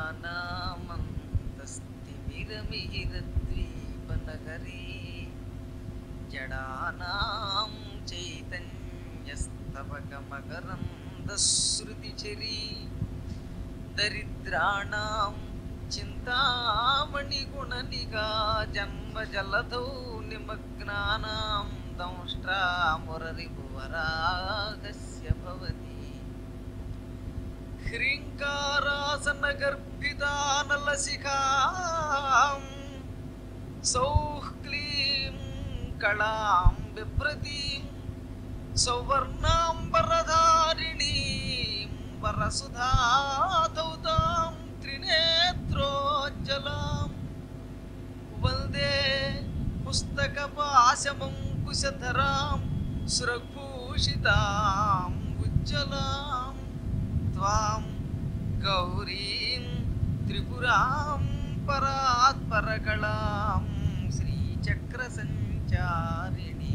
అజ్ఞానామంతస్తిమిరమిహిరద్వీపనగరీ జడానాం చైతన్యస్తవకమకరందశ్రుతిచరీ దరిద్రాణాం చింతామణిగుణనిగా జన్మజలధౌ నిమగ్నానాం దంష్ట్రామురరిపువరాగస్య భవతి హ్రీంకారాసనగర్భితానలశిఖాం సౌః క్లీం కళాం బిభ్రతీం సౌవర్ణాంబరధారిణీం వరసుధాధౌతాం త్రినేత్రోజ్జలాం వందే పుస్తకపాశమంకుశధరాం సురభూషితాం ఉజ్జలాం త్వాం గౌరీం త్రిపురాం పరాత్పరకళాం శ్రీచక్రసంచారిణీ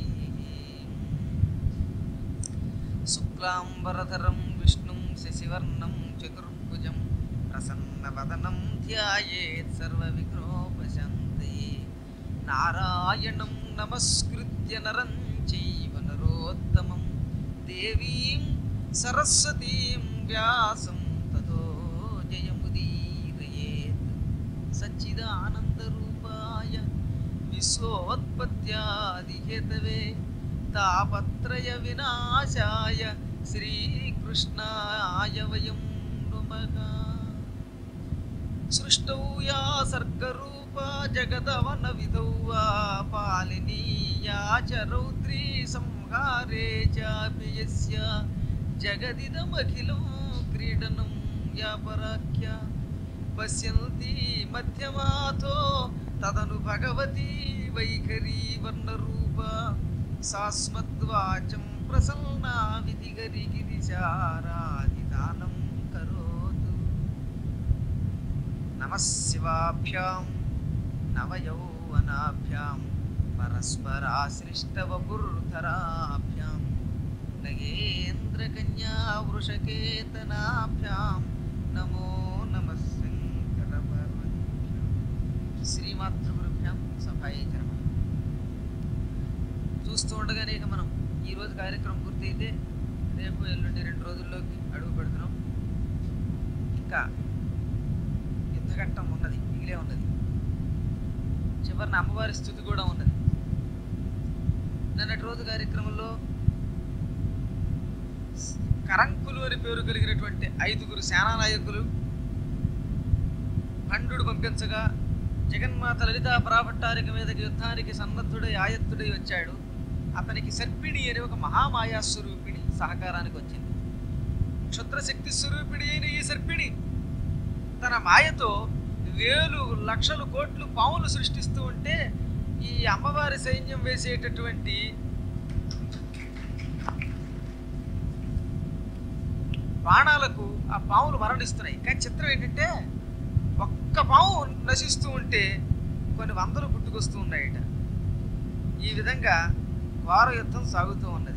శుక్లాంబరధరం విష్ణుం శశివర్ణం చతుర్భుజం ప్రసన్నవదనం ధ్యాయేత్ సర్వవిఘ్నోపశాంతయే నారాయణం నమస్కృత్య నరం చైవ నరోత్తమం దేవీం సరస్వతీం వ్యాసం తతో జయముదీరయేత్ సచ్చిదానందరూపాయ విశ్వోత్పత్యాదిహేతవే తాపత్రయ వినాశాయ శ్రీకృష్ణాయ వయం నమః. సృష్టౌ యా సర్గరూపా జగదవన విధౌ వా పాలినీయా చ రౌద్రీ సంహారే చాపి యస్య జగదిదమఖిలం క్రీడనం యా పరాఖ్య పశ్యంతి మధ్యమాతో తదను భగవతి వైఖరీ వర్ణరూప సాస్మద్వాచం ప్రసన్నా విధిగరిగిరిచారాధిదానం కరోతు. నమః శివాభ్యాం నవయౌవనాభ్యాం పరస్పరాశ్లిష్టవపుర్ధరాభ్యాం నగేంద్రకన్యా వృషకేతనాభ్యాం నమో నమః శంకరపార్వతీభ్యాం. శ్రీమాతృగురుభ్యాం సభాయే నమః. చూస్తూ ఉండగానే ఇక మనం ఈరోజు కార్యక్రమం పూర్తయితే రేపు ఎల్లుండి 2 రోజుల్లోకి అడుగు పెడుతున్నాం. ఇంకా యుద్ధఘట్టం ఉన్నది, మిగిలే ఉన్నది. చివరిన అమ్మవారి స్థుతి కూడా ఉన్నది. నిన్నటి రోజు కార్యక్రమంలో కరంకులు అని పేరు కలిగినటువంటి 5గురు సేనానాయకులు ఖండుడు పంపించగా జగన్మాత లలితా పరాభట్టారిక మీదకి యుద్ధానికి సన్నద్ధుడై ఆయత్తుడై వచ్చాడు. అతనికి సర్పిణి అనే ఒక మహామాయా స్వరూపిణి సహకారానికి వచ్చింది. క్షుద్రశక్తి స్వరూపిణి అయిన ఈ సర్పిణి తన మాయతో వేలు లక్షలు కోట్లు పాములు సృష్టిస్తూ ఉంటే ఈ అమ్మవారి సైన్యం వేసేటటువంటి బాణాలకు ఆ పాములు మరణిస్తున్నాయి. కానీ చిత్రం ఏంటంటే ఒక్క పాము నశిస్తూ ఉంటే కొన్ని వందలు పుట్టుకొస్తూ ఉన్నాయట. ఈ విధంగా వార యుద్ధం సాగుతూ ఉన్నది.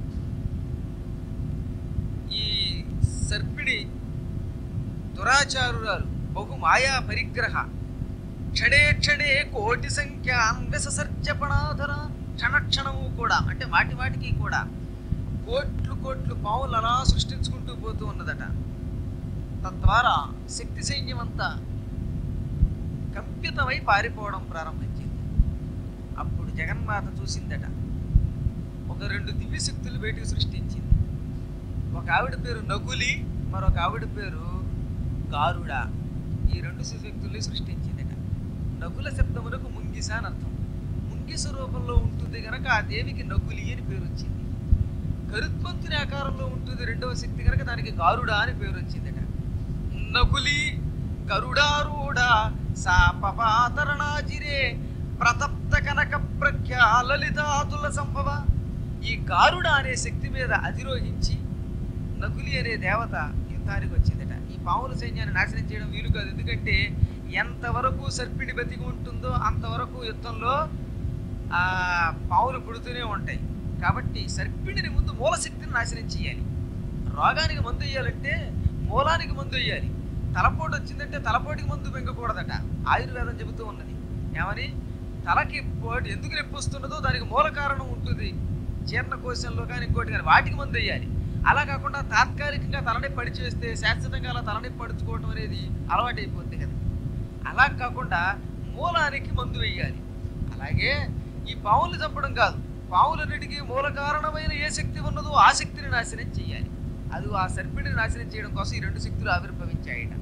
ఈ సర్పిడి దురాచారురాలు బహు మాయా పరిగ్రహ క్షణే క్షణే కోటి సంఖ్యాన్ విసర్జపణాధర. క్షణక్షణము కూడా అంటే మాటి మాటికి కూడా కోట్లు కోట్లు పావులు అలా సృష్టించుకుంటూ పోతూ ఉన్నదట. తద్వారా శక్తి సైన్యం అంతా కంపితమై పారిపోవడం ప్రారంభించింది. అప్పుడు జగన్మాత చూసిందట. ఒక 2 దివ్యశక్తులు బయటికి సృష్టించింది. ఒక ఆవిడ పేరు నకులి, మరొక ఆవిడ పేరు గారుడ. ఈ 2 శక్తుల్ని సృష్టించిందట. నకుల శబ్దమునకు ముంగిస అని అర్థం. ముంగిస రూపంలో ఉంటుంది కనుక ఆ దేవికి నకులి అని పేరు వచ్చింది. గరుత్మంతుని ఆకారంలో ఉంటుంది 2వ శక్తి కనుక దానికి గారుడ అని పేరు వచ్చిందట. నకులి గరుడారూఢ సాపపాతరణాజిరే ప్రతప్త కనక ప్రఖ్యా లలితాతుల సంభవ. ఈ గారుడ అనే శక్తి మీద అధిరోహించి నకులి అనే దేవత యుద్ధానికి వచ్చిందట. ఈ పావుల సైన్యాన్ని నాశనం చేయడం వీలు కాదు. ఎందుకంటే ఎంతవరకు సర్పిడి బతికి ఉంటుందో అంతవరకు యుద్ధంలో ఆ పావులు పుడుతూనే ఉంటాయి. కాబట్టి సర్పిడిని ముందు మూలశక్తిని నాశనం చేయాలి. రోగానికి మందు వేయాలంటే మూలానికి మందు వేయాలి. తలపోటు వచ్చిందంటే తలపోటుకి మందు మింగకూడదట. ఆయుర్వేదం చెబుతూ ఉన్నది ఏమని, తలకి పోటు ఎందుకు నొప్పి వస్తున్నదో దానికి మూల కారణం ఉంటుంది, జీర్ణకోశంలో కానీ ఇంకోటి కానీ, వాటికి మందు వేయాలి. అలా కాకుండా తాత్కాలికంగా తలనొప్పి పడిచేస్తే శాశ్వతంగా అలా తలనొప్పి పడుచుకోవడం అనేది అలవాటు అయిపోద్ది కదా. అలా కాకుండా మూలానికి మందు వేయాలి. అలాగే ఈ పావులు చంపడం కాదు, పావులన్నిటికీ మూల కారణమైన ఏ శక్తి ఉన్నదో ఆ శక్తిని నాశనం చేయాలి. అది ఆ సర్పిడిని నాశనం చేయడం కోసం ఈ రెండు శక్తులు ఆవిర్భవించాయట.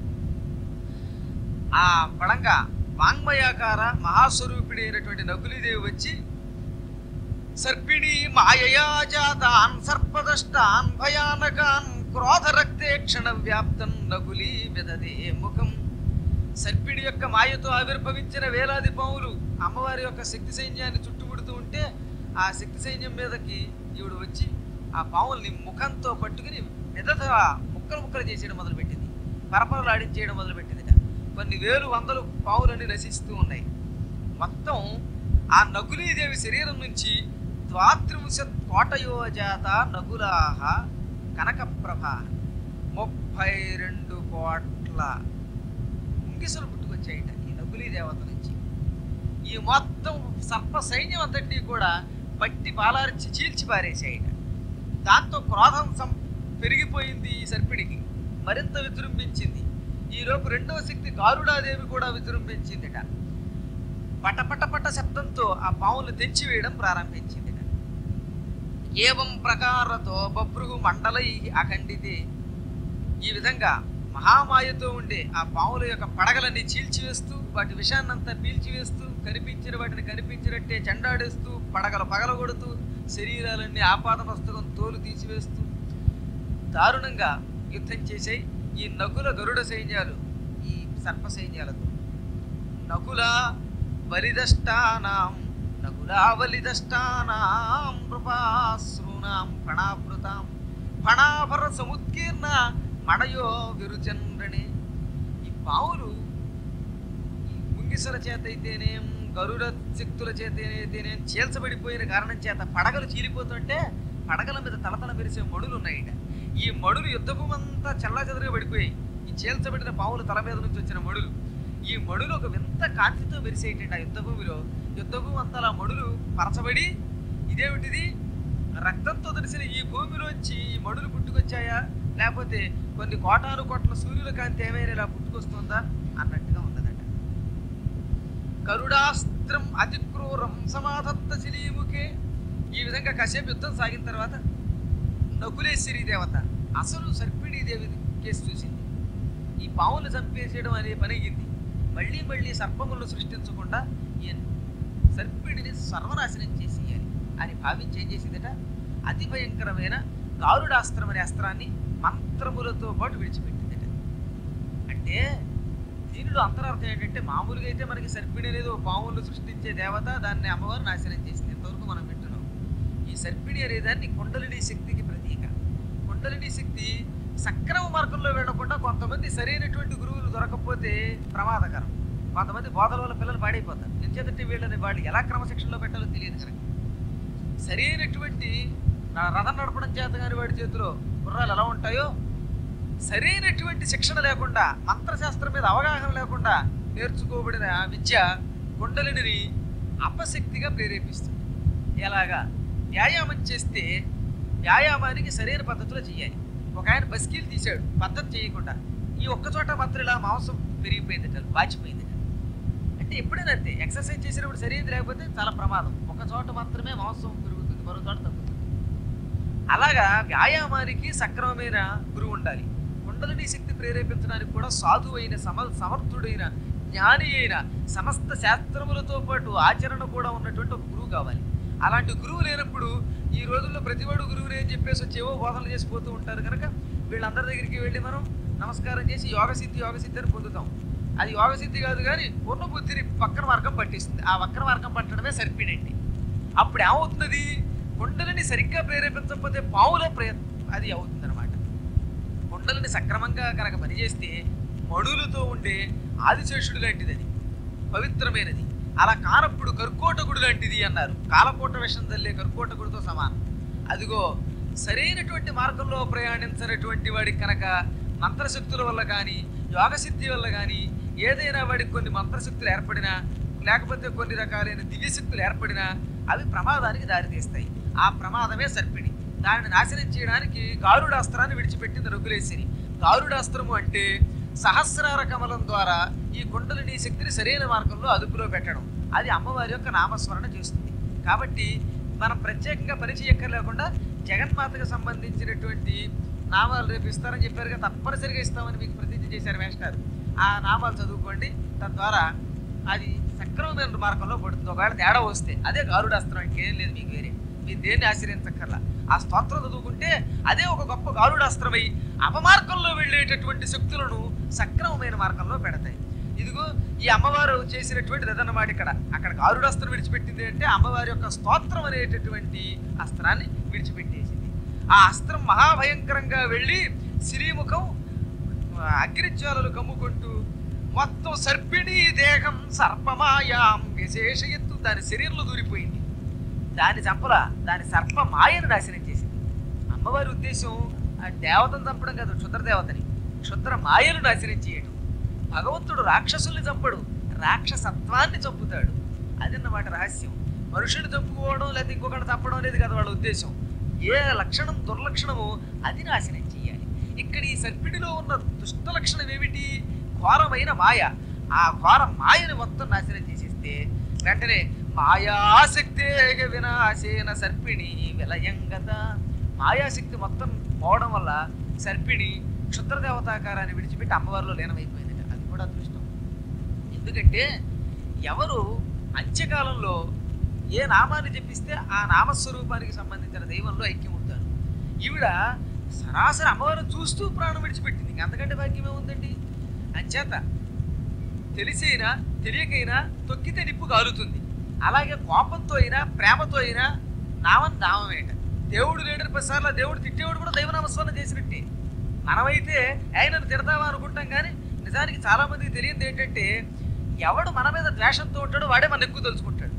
ఆ పడంగా వాంగ్మయాకార మహాస్వరూపిణి అయినటువంటి నకులీదేవి వచ్చి సర్పిణి మాయయా జాతాన్ సర్పదష్టాన్ భయానకాన్ క్రోధరక్తే క్షణ వ్యాప్తం నకులీ విదదే ముఖం. సర్పిణి యొక్క మాయతో ఆవిర్భవించిన వేలాది పాములు అమ్మవారి యొక్క శక్తి సైన్యాన్ని చుట్టుముడుతూ ఉంటే ఆ శక్తి సైన్యం మీదకి ఈవిడు వచ్చి ఆ పాముల్ని ముఖంతో పట్టుకుని మెదట ముక్కలు ముక్కలు చేసేయడం మొదలుపెట్టింది, పరపరలు ఆడించేయడం మొదలుపెట్టిందిట. కొన్ని వేలు వందలు పావులన్నీ నశిస్తూ ఉన్నాయి. మొత్తం ఆ నకులీదేవి శరీరం నుంచి 32 కోటయోజాత నకులాహ కనకప్రభ 32 కోట్ల ముంగిసలు పుట్టుకొచ్చాయిట ఈ నకులీ దేవత నుంచి. ఈ మొత్తం సర్ప సైన్యం అంతటినీ కూడా పట్టి పాలార్చి చీల్చి పారేసాయిట. దాంతో క్రోధం పెరిగిపోయింది ఈ సర్పిడికి, మరింత విజృంభించింది. ఈలోపు రెండవ శక్తి గారుడాదేవి కూడా విజృంభించిందిట. పటపటపట శబ్దంతో ఆ పావులు తెంచివేయడం ప్రారంభించిందిట. ఏవం ప్రకారతో బభ్రుగు మండలై అఖండితే. ఈ విధంగా మహామాయతో ఉండే ఆ పావుల యొక్క పడగలన్నీ చీల్చివేస్తూ వాటి విషాన్నంతా పీల్చివేస్తూ కనిపించిన వాటిని కనిపించినట్టే చెండాడేస్తూ పడగలు పగలగొడుతూ శరీరాలన్నీ ఆపాదమస్తకం తోలు తీసివేస్తూ దారుణంగా యుద్ధం చేసాయి ఈ నకుల గరుడ సైన్యాలు ఈ సర్ప సైన్యాలతో. నకుల బలిదష్టానాం నకులావలిదష్టానాం నృపాశ్రూనాం ఫణాభృతాం ఫణాభర సముత్కీర్ణ మడయో విరుచంద్రణి. ఈ పావులు ఈ ముంగిసల చేత అయితేనేం గరుడ శక్తుల చేత అయితేనేం చీల్చబడిపోయిన కారణం చేత పడగలు చీలిపోతుంటే పడగల మీద తలతల మెరిసే మడులు ఉన్నాయిట. ఈ మడులు యుద్ధభూమంతా చల్లాచెదరుగా పడిపోయాయి. ఈ చీల్చబడిన పావుల తల మీద నుంచి వచ్చిన మడులు, ఈ మడులు ఒక వింత కాంతితో మెరిసేయటండి. ఆ యుద్ధభూమిలో యుద్ధభూమి అంతా అలా మడులు పరచబడి, ఇదేమిటిది రక్తంతో తెలిసిన ఈ భూమిలోంచి ఈ మడులు పుట్టుకొచ్చాయా, లేకపోతే కొన్ని కోటాను కోట్ల సూర్యుల కాంతి ఏమైనా ఇలా పుట్టుకొస్తుందా అన్నట్టుగా ఉన్నదట. కరుడాస్త్రం అతిక్రూరం సమాధత్త శిలీముఖే. ఈ విధంగా కాసేపు యుద్ధం సాగిన తర్వాత నకులేశ్వరి దేవత అసలు సర్పిణీ దేవి కేసు చూసింది. ఈ పావులు చంపేసేయడం అనే పని అయ్యింది. మళ్ళీ మళ్ళీ సర్పములను సృష్టించకుండా ఈ సర్పిణిని సర్వనాశనం చేసేయాలి అని భావించి ఏం చేసిందట, అతి భయంకరమైన గారుడాస్త్రం అనే అస్త్రాన్ని మంత్రములతో పాటు విడిచిపెట్టిందట. అంటే దీనిలో అంతరార్థం ఏంటంటే, మామూలుగా అయితే మనకి సర్పిణి అనేది ఒక పాములు సృష్టించే దేవత, దాన్ని అమ్మవారు నాశనం చేసింది. ఇంతవరకు మనం వింటున్నాం. ఈ సర్పిణి అనేదాన్ని కుండలిని శక్తికి ప్రతీక. కుండలిని శక్తి సక్రమ మార్గంలో వెళ్లకుండా కొంతమంది సరైనటువంటి గురువులు దొరకకపోతే ప్రమాదకరం. కొంతమంది బోధల వల్ల పిల్లలు పాడైపోతారు. ఎంచేతంటే వీళ్ళని వాళ్ళు ఎలా క్రమశిక్షణలో పెట్టాలో తెలియదు కనుక సరైనటువంటి రథం నడపడం చేత కాని వాడి చేతిలో గుర్రాలు ఎలా ఉంటాయో, సరైనటువంటి శిక్షణ లేకుండా మంత్రశాస్త్రం మీద అవగాహన లేకుండా నేర్చుకోబడిన విద్య కుండలిని అపశక్తిగా ప్రేరేపిస్తుంది. ఎలాగా, వ్యాయామం చేస్తే వ్యాయామానికి సరైన పద్ధతిలో చేయాలి. ఒక ఆయన బస్కీలు తీశాడు పద్ధతి చేయకుండా, ఈ ఒక్కచోట మాత్రం ఇలా మాంసం పెరిగిపోయిందట, వాచిపోయిందట. అంటే ఎప్పుడైనా అంతే, ఎక్సర్సైజ్ చేసినప్పుడు సరైనది లేకపోతే చాలా ప్రమాదం. ఒక చోట మాత్రమే మాంసం పెరుగుతుంది, మరో చోట తగ్గుతుంది. అలాగా వ్యాయామానికి సక్రమమైన గురువు ఉండాలి. కుండలిని శక్తి ప్రేరేపించడానికి కూడా సాధువు అయిన సమర్థుడైన జ్ఞాని అయిన సమస్త శాస్త్రములతో పాటు ఆచరణ కూడా ఉన్నటువంటి ఒక గురువు కావాలి. అలాంటి గురువు లేనప్పుడు ఈ రోజుల్లో ప్రతివాడు గురువుని ఏం చెప్పేసి వచ్చేవో బోధనలు చేసిపోతూ ఉంటారు కనుక వీళ్ళందరి దగ్గరికి వెళ్ళి మనం నమస్కారం చేసి యోగసిద్ధి అని పొందుతాం. అది యోగసిద్ధి కాదు కానీ పూర్ణ బుద్ధిని వక్ర మార్గం పట్టిస్తుంది. ఆ వక్ర మార్గం పట్టడమే సర్పిడండి. అప్పుడు ఏమవుతున్నది, కుండలిని సరిగ్గా ప్రేరేపించకపోతే పావుల అది అవుతుంది అనమాట. కుండలిని సక్రమంగా కనుక పనిచేస్తే మడులతో ఉండే ఆదిశేషుడు లాంటిది, అది పవిత్రమైనది. అలా కానప్పుడు కర్కోటకుడు లాంటిది అన్నారు. కాలకోట విషం తల్లే కర్కోటకుడితో సమానం. అదిగో సరైనటువంటి మార్గంలో ప్రయాణించినటువంటి వాడికి కనుక మంత్రశక్తుల వల్ల కానీ యోగసిద్ధి వల్ల కానీ ఏదైనా వాడికి కొన్ని మంత్రశక్తులు ఏర్పడినా లేకపోతే కొన్ని రకాలైన దివ్యశక్తులు ఏర్పడినా అవి ప్రమాదానికి దారితీస్తాయి. ఆ ప్రమాదమే సర్పిణి. దానిని నాశనం చేయడానికి గారుడాస్త్రాన్ని విడిచిపెట్టింది నకులేశ్వరి. గారుడాస్త్రము అంటే సహస్రార కమలం ద్వారా ఈ కుండలిని శక్తిని సరైన మార్గంలో అదుపులో పెట్టడం. అది అమ్మవారి యొక్క నామస్మరణ చేస్తుంది. కాబట్టి మనం ప్రత్యేకంగా పని చేయక్కర్లేకుండా జగన్మాతకు సంబంధించినటువంటి నామాలు రేపు ఇస్తారని చెప్పారుగా, తప్పనిసరిగా ఇస్తామని మీకు ప్రతిజ్ఞ చేశారు మేస్టారు. ఆ నామాలు చదువుకోండి, తద్వారా అది సక్రమమైన మార్గంలో పడుతుంది. ఒకవేళ తేడా వస్తే అదే గారుడాస్త్రం, ఇంకేం లేదు మీకు వేరే. మీరు దేన్ని ఆశ్రయించక్కర్లా. ఆ స్తోత్రం చదువుకుంటే అదే ఒక గొప్ప గారుడాస్త్రమై అపమార్గంలో వెళ్ళేటటువంటి శక్తులను సక్రమమైన మార్గంలో పెడతాయి. ఇదిగో ఈ అమ్మవారు చేసినటువంటిది అదన్నమాట. అక్కడ గారుడాస్త్రం విడిచిపెట్టింది అంటే అమ్మవారి యొక్క స్తోత్రం అనేటటువంటి అస్త్రాన్ని విడిచిపెట్టేసింది. ఆ అస్త్రం మహాభయంకరంగా వెళ్ళి శ్రీముఖం అగ్నిజ్వాలలు కమ్ముకుంటూ మొత్తం సర్పిణీ దేహం సర్పమాయాం విశేషయత్తు దాని శరీరంలో దూరిపోయింది. దాని చంపల దాని సర్పమాయను నాశనం చేసింది. అమ్మవారి ఉద్దేశం ఆ దేవతను చంపడం కాదు, క్షుద్రదేవతని, క్షుద్ర మాయను నాశనం చేయడం. భగవంతుడు రాక్షసుల్ని చంపడు, రాక్షసత్వాన్ని చంపుతాడు. అదన్నమాట రహస్యం. మనుషుని చంపుకోవడం లేదా ఇంకొకటి చంపడం అనేది కదా వాళ్ళ ఉద్దేశం. ఏ లక్షణం దుర్లక్షణమో అది నాశనం చేయాలి. ఇక్కడ ఈ సర్పిడిలో ఉన్న దుష్ట లక్షణం ఏమిటి? ఘోరమైన మాయ. ఆ ఘోర మాయని మొత్తం నాశనం చేసేస్తే వెంటనే మాయాశక్తే వినాశేన సర్పిణి విలయంగత. మాయాశక్తి మొత్తం పోవడం వల్ల సర్పిణి క్షుద్రదేవతాకారాన్ని విడిచిపెట్టి అమ్మవారిలో లీనమైపోయింది. అది కూడా అదృష్టం. ఎందుకంటే ఎవరు అంత్యకాలంలో ఏ నామాన్ని జపిస్తే ఆ నామస్వరూపానికి సంబంధించిన దైవంలో ఐక్యమవుతారు. ఈవిడ సరాసరి అమ్మవారిని చూస్తూ ప్రాణం విడిచిపెట్టింది. ఇంక అంతకంటే భాగ్యమే ఉందండి. అంచేత తెలిసైనా తెలియకైనా తొక్కితే నిప్పు కాలుతుంది. అలాగే కోపంతో అయినా ప్రేమతో అయినా నామమేట. దేవుడు లేడని ప్రసారంలో దేవుడు తిట్టేవాడు కూడా దైవనామస్మరణ చేసినట్టే. మనమైతే ఆయనను తిడతామా అనుకుంటాం, కానీ నిజానికి చాలా మందికి తెలియదు ఏంటంటే ఎవడు మన మీద ద్వేషంతో ఉంటాడో వాడే మన ఎక్కువ తలుచుకుంటాడు.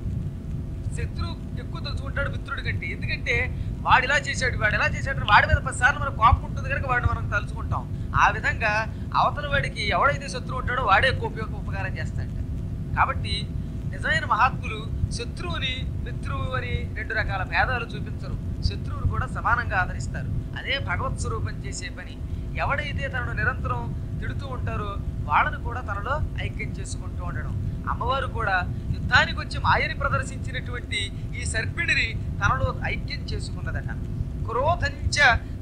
శత్రువు ఎక్కువ తలుచుకుంటాడు మిత్రుడి కంటే. ఎందుకంటే వాడు ఇలా చేశాడు వాడి మీద 10 సార్లు మనకు కోపం ఉంటుంది కనుక వాడిని మనం తలుచుకుంటాం. ఆ విధంగా అవతల వాడికి ఎవడైతే శత్రువు ఉంటాడో వాడే ఎక్కువ ఉపకారం చేస్తాడు. కాబట్టి నిజమైన మహాత్ములు శత్రువుని మిత్రువు అని 2 రకాల భేదాలు చూపించరు. శత్రువుని కూడా సమానంగా ఆదరిస్తారు. అదే భగవత్ స్వరూపం చేసే పని. ఎవడైతే తనను నిరంతరం తిడుతూ ఉంటారో వాళ్ళను కూడా తనలో ఐక్యం చేసుకుంటూ ఉండడం. అమ్మవారు కూడా యుద్ధానికి వచ్చి మాయని ప్రదర్శించినటువంటి ఈ సర్పిణిని తనలో ఐక్యం చేసుకున్నదట. క్రోధంచ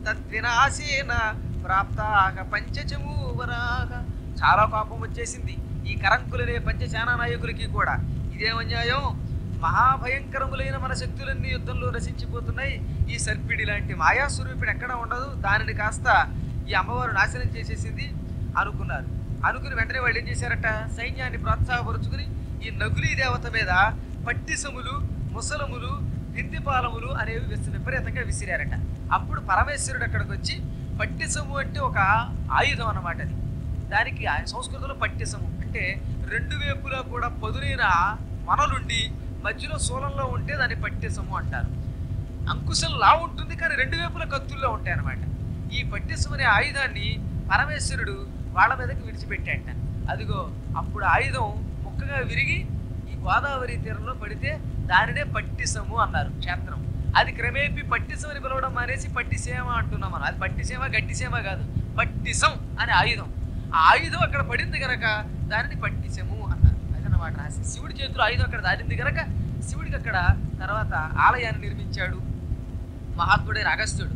తద్వినాశేన ప్రాప్తాహ పంచచమూవరాహ. చాలా కోపం వచ్చేసింది ఈ కరంకులనే పంచసేనా నాయకులకి కూడా. ఇదేమన్యాయం, మహాభయంకరములైన మన శక్తులన్నీ యుద్ధంలో నశించిపోతున్నాయి. ఈ సర్పిడి లాంటి మాయాస్వరూపిణి ఎక్కడ ఉండదు, దానిని కాస్త ఈ అమ్మవారు నాశనం చేసేసింది అనుకున్నారు. అనుకుని వెంటనే వాళ్ళు ఏం చేశారట, సైన్యాన్ని ప్రోత్సాహపరుచుకుని ఈ నకులీ దేవత మీద పట్టిసములు ముసలములు దిందిపాలములు అనేవి విపరీతంగా విసిరారట. అప్పుడు పరమేశ్వరుడు అక్కడికి వచ్చి, పట్టిసము అంటే ఒక ఆయుధం అన్నమాట. అది దానికి సంస్కృతంలో పట్టిసము అంటే 2 వైపులా కూడా పదునైన మనలుండి మధ్యలో శూలంలో ఉంటే దాన్ని పట్టిసము అంటారు. అంకుశంలా ఉంటుంది కానీ 2 వైపులా కత్తుల్లో ఉంటాయి అన్నమాట. ఈ పట్టిసం అనే ఆయుధాన్ని పరమేశ్వరుడు వాళ్ళ మీదకి విడిచిపెట్టాట. అదిగో అప్పుడు ఆయుధం ముక్కగా విరిగి ఈ గోదావరి తీరంలో పడితే దానినే పట్టిసము అన్నారు క్షేత్రం. అది క్రమేపీ పట్టిసం అని పిలవడం మానేసి పట్టిసేమ అంటున్నాం మనం. అది పట్టిసేమ గట్టిసేమ కాదు, పట్టిసం అనే ఆయుధం. ఆ ఆయుధం అక్కడ పడింది గనక దానిని పట్టిసము అన్నారు. అదనమాట రాసి శివుడి చేతిలో ఆయుధం అక్కడ దారింది గనక శివుడికి అక్కడ తర్వాత ఆలయాన్ని నిర్మించాడు మహాత్ముడైన అగస్త్యుడు.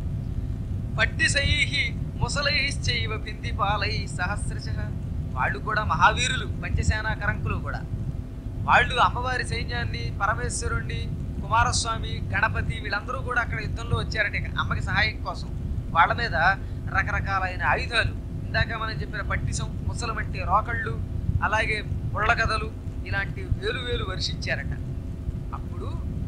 పట్టిసై ముసలైశ్చైవ బిందిపాలై సహస్రశ. వాళ్ళు కూడా మహావీరులు, పంచసేనా కరంకులు కూడా. వాళ్ళు అమ్మవారి సైన్యాన్ని, పరమేశ్వరుణ్ణి, కుమారస్వామి, గణపతి వీళ్ళందరూ కూడా అక్కడ యుద్ధంలో వచ్చారట అమ్మకి సహాయం కోసం. వాళ్ళ మీద రకరకాలైన ఆయుధాలు, ఇందాక మనం చెప్పిన పట్టిసం, ముసలం అంటే రోకళ్ళు, అలాగే ముళ్ళకథలు ఇలాంటి వేలు వర్షించారట. అప్పుడు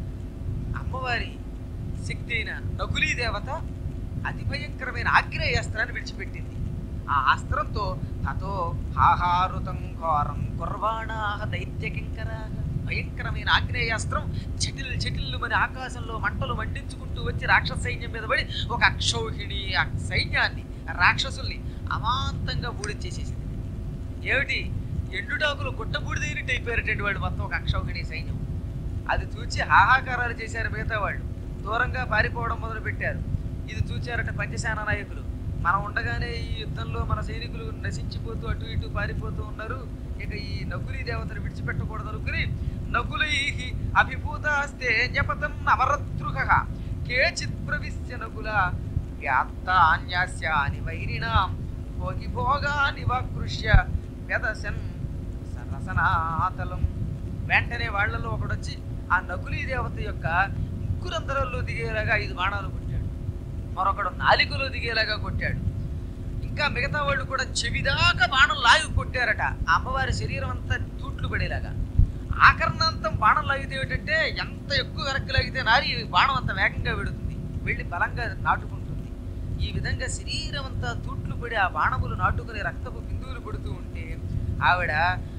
అమ్మవారి శక్తి అయిన నకులీ దేవత అతి భయంకరమైన ఆగ్నేయాస్త్రాన్ని విడిచిపెట్టింది. ఆ అస్త్రంతో తతో హాహారుతం ఘోరం కుర్వాణాహ దైత్యకింకరాహ. భయంకరమైన ఆగ్నేయాస్త్రం చెటిల్లు మన ఆకాశంలో మంటలు మండించుకుంటూ వచ్చి రాక్షస సైన్యం మీద పడి ఒక అక్షౌహిణి సైన్యాన్ని, రాక్షసుల్ని అమాంతంగా బూడిచ్చేసేసింది. ఏమిటి ఎండుటాకులు గుట్టబూడిదైనట్టు అయిపోయారటండి వాళ్ళు మొత్తం ఒక అక్షౌహిణి సైన్యం. అది చూచి హాహాకారాలు చేశారు మిగతా వాళ్ళు, దూరంగా పారిపోవడం మొదలు పెట్టారు. ఇది చూచారట పంచసేన నాయకులు. మనం ఉండగానే ఈ యుద్ధంలో మన సైనికులు నశించిపోతూ అటు ఇటు పారిపోతూ ఉన్నారు, ఇక ఈ నకులీ దేవతను విడిచిపెట్టకూడదు అనుకుని నకులై అభిభూతాస్తే జ్ఞపతం అమరతృక కేచిత్ ప్రవిశ్య నకుల వ్యాత్తాన్యాస్యాని వైరిణాం భోగి భోగాని వాకృష్య వ్యదసన్ సరసనాతలం. వెంటనే వాళ్లలో ఒకడొచ్చి ఆ నకులీ దేవత యొక్క ముక్కురంధ్రాల్లో దిగేలాగా 5 బాణాలు కొట్టాడు, మరొకడు నాలికలో దిగేలాగా కొట్టాడు, ఇంకా మిగతా వాళ్ళు కూడా చెవిదాకా బాణం లాగి కొట్టారట. ఆ అమ్మవారి శరీరం అంతా తూట్లు పడేలాగా. ఆకర్ణాంతం బాణం లాగితే ఏమిటంటే ఎంత ఎక్కువ వెనక్కి లాగితే నారి బాణం అంత వేగంగా వెడుతుంది, వెళ్ళి బలంగా నాటుకుంటుంది. ఈ విధంగా శరీరం అంతా తూట్లు పడి ఆ బాణములు నాటుకుని రక్తపు బిందువులు పడుతూ ఉంటే ఆవిడ